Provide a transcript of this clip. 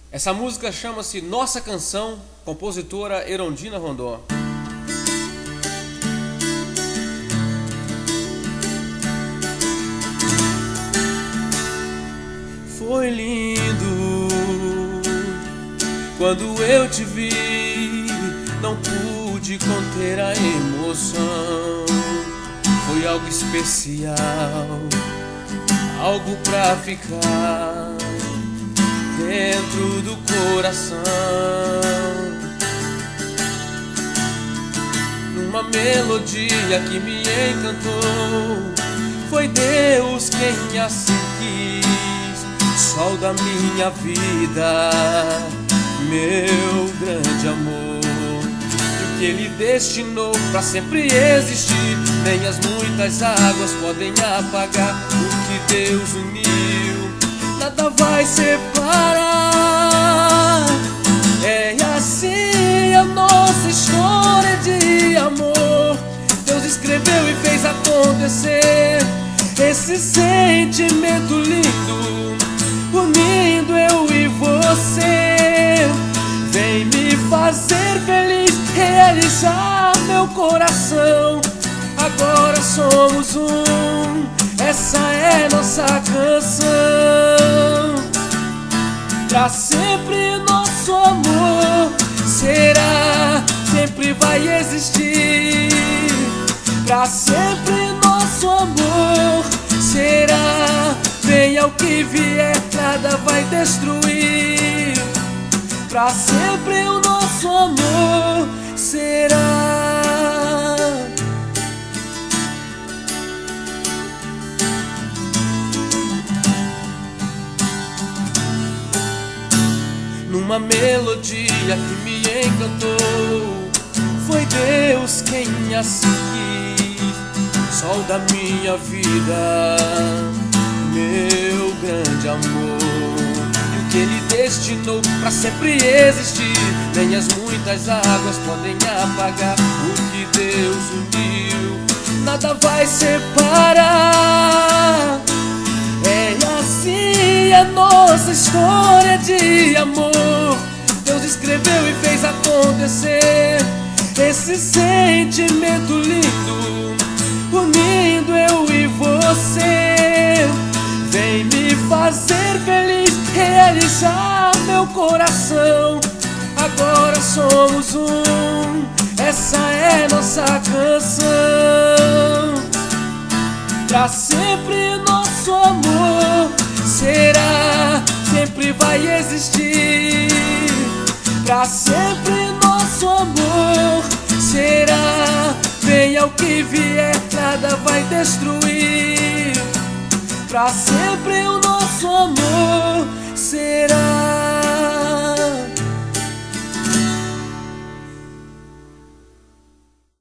Essa música chama-se Nossa Canção, compositora Erondina Rondon. Foi lindo quando eu te vi, não pude conter a emoção. Foi algo especial, algo pra ficar dentro do coração. Numa melodia que me encantou, foi Deus quem assim quis, sol da minha vida, meu grande amor. E o que Ele destinou pra sempre existir, nem as muitas águas podem apagar. O que Deus uniu, nada vai separar. É assim a nossa história de amor. Deus escreveu e fez acontecer esse sentimento lindo, unindo eu e você. Vem me fazer feliz, realizar meu coração. Agora somos um, essa é nossa canção. Pra sempre nosso amor será, sempre vai existir. Pra sempre nosso amor será, venha o que vier, nada vai destruir. Pra sempre o nosso amor será. Numa melodia que me encantou, foi Deus quem assim quis, sol da minha vida, meu grande amor. E o que Ele destinou pra sempre existir, nem as muitas águas podem apagar. O que Deus uniu, nada vai separar. É assim a nossa história de amor. Deus escreveu e fez acontecer esse sentimento lindo, unindo eu e você. Vem me fazer feliz, realizar meu coração. Agora somos um, essa é nossa canção. Pra sempre nosso amor será, sempre vai existir. Pra sempre nosso amor será, venha o que vier, nada vai destruir. Pra sempre o nosso amor será.